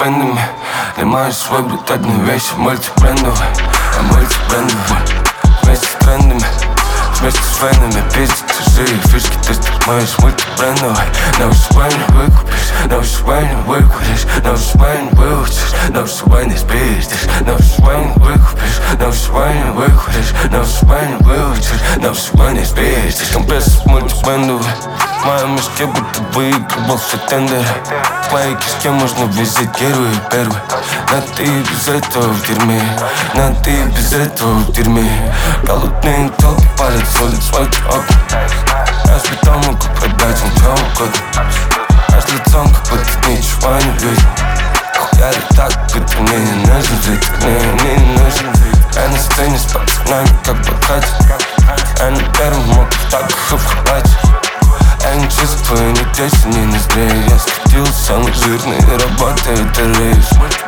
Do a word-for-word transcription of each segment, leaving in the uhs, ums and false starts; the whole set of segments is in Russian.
спендами. Лимаешь свой, блядь, одну вещь, мультибрендовый, а мультибрендовый. Вместе с трендами, вместе с фенами. Пиздить чужие фишки, ты стримаешь мультибрендовый. На вышивай не выкупишь, на вышивай не выкуришь, на вышивай не выучишь, на вышивай не спиздишь, на вышивай не выкупишь, на вышивай не выкуришь, на вышивай не выучишь, на вышивай не спиздишь. Компресс мультибрендовый. В моем мешке будто выигрывал все тендеры. В моей кишке можно взять первый и первый. Но ты без этого в дерьме, но ты без этого в дерьме. Голодные толпы палят с улиц в эти окна. Я с бетон могу продать им что угодно. Аж лицом, как будто ничего не видел. Я так, будто мне не нужен жить, мне не нужен. Я на сцене с пацанами, как подкатик. Я на первом мог так их обхватить. Я не чувствую ни тесен, ни ноздрей. Я схватил самый жирный и работает рейс.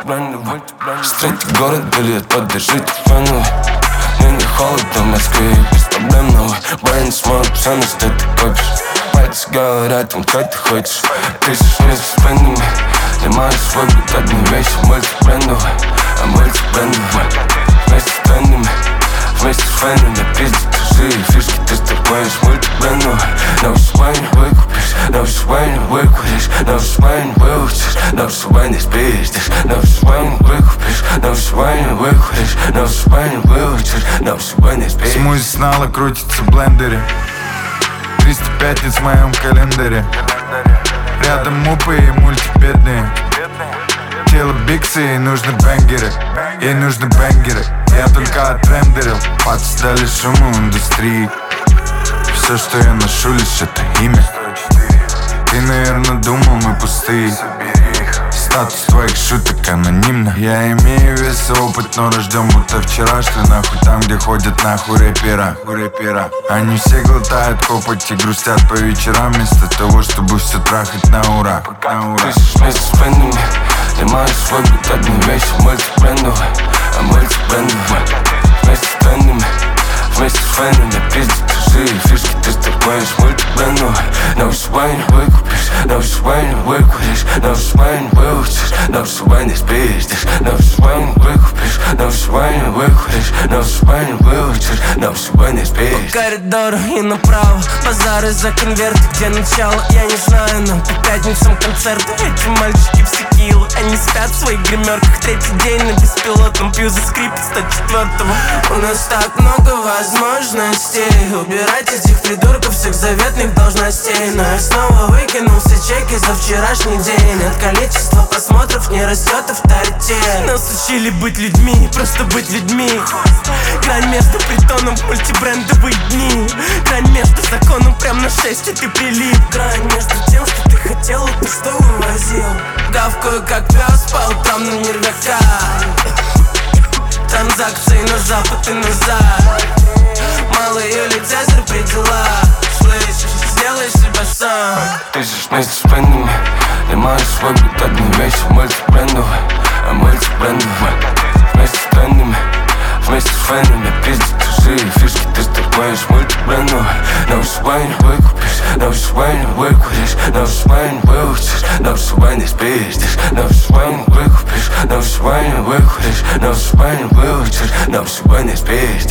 Встретить город, билет, поддержите феновый. Мне не холодно в Москве, без проблем новый. Брейн смог, все на что ты копишь. Пальцы говорят, им что ты хочешь. Пишешь вместе с фенами. Лимаешь свой, блядь, одну вещь, мультибрендовый, а мультибрендовый. Вместе с трендами, вместе с фенами. Пиздить чужие фишки, ты стримаешь мультибрендовый. На вышивай не выкупишь, на вышивай не выкуришь, на вышивай не выучишь, на вышивай не спиздишь, на вышивай не выкупишь, на вышивай не выкуришь, на вышивай не выучишь, на вышивай не спиздишь. Смузи снала крутится в блендере. Триста пятниц в моем календаре. Рядом мупы и мультибедные. Тело биксы, и нужны бенгеры. Ей нужны бенгеры. Я только отрендерил. Пацы дали шуму индустрии. Все, что я ношу, лишь это имя. Ты, наверное, думал, мы пустые. Статус твоих шуток анонимно. Я имею вес и опыт, но рожден будто вчерашний. Нахуй там, где ходят нахуй рэпера, рэпера. Они все глотают копоть и грустят по вечерам, вместо того, чтобы все трахать на ура, на ура. Пишешь вместе с фенами. Лимаешь свой, блядь, одну вещь, мультибрендовый, а мультибрендовый. Вместе с трендами, вместе с фенами. Пиздить чужие фишки, ты стримаешь мультибрендовый. На вышивай не выкупишь, на вышивай не выкуришь, на вышивай не выучишь, на вышивай не спиздишь, на вышивай не выкупишь, на вышивай не выкуришь, на вышивай не выучишь, на вышивай не спиздишь. По коридору и направо, базары за конверты, где начало, я не знаю, но по пятницам концерты. Эти мальчики все килы, они спят в своих гримерках. Третий день на беспилотном, пью за скрипт сто четвёртого. У нас так много возможностей убирать этих придурков, всех заветных должностей. Но я снова выкинул все чеки за вчерашний день. От количества просмотров не растет авторитет. Нас учили быть людьми, просто быть людьми. Грань между притоном, мультибрендовые дни. Грань между законом, прям на шесть, и ты прилип. Грань между тем, что ты хотел, и ты что вывозил. Гавкаю, как пес по утрам на нервяках. Транзакции на запад и назад. Малый Юлий Цезарь при делах. Слышишь, сделай себя сам. Пишешь вместе с фенами. Лимаешь свой, блядь, одну вещь, мультибрендовый, а мультибрендовый. Вместе с трендами, вместе с фенами. Пиздить чужие фишки, ты стримаешь мультибрендовый. На вышивай не выкупишь, на вышивай не выкуришь, на вышивай не выучишь, на вышивай не спиздишь, на вышивай не выкупишь, на вышивай не выкуришь, на вышивай не выучишь, на вышивай не спиздишь.